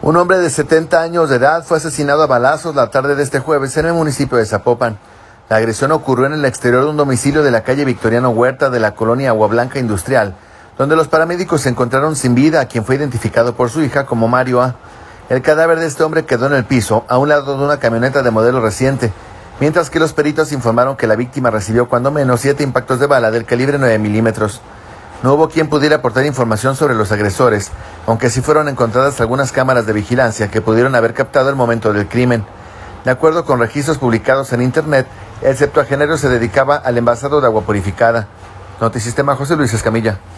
Un hombre de 70 años de edad fue asesinado a balazos la tarde de este jueves en el municipio de Zapopan. La agresión ocurrió en el exterior de un domicilio de la calle Victoriano Huerta de la colonia Agua Blanca Industrial, donde los paramédicos se encontraron sin vida a quien fue identificado por su hija como Mario A. El cadáver de este hombre quedó en el piso, a un lado de una camioneta de modelo reciente, mientras que los peritos informaron que la víctima recibió cuando menos 7 impactos de bala del calibre 9 milímetros. No hubo quien pudiera aportar información sobre los agresores, aunque sí fueron encontradas algunas cámaras de vigilancia que pudieron haber captado el momento del crimen. De acuerdo con registros publicados en Internet, el septuagenario se dedicaba al envasado de agua purificada. Notisistema, José Luis Escamilla.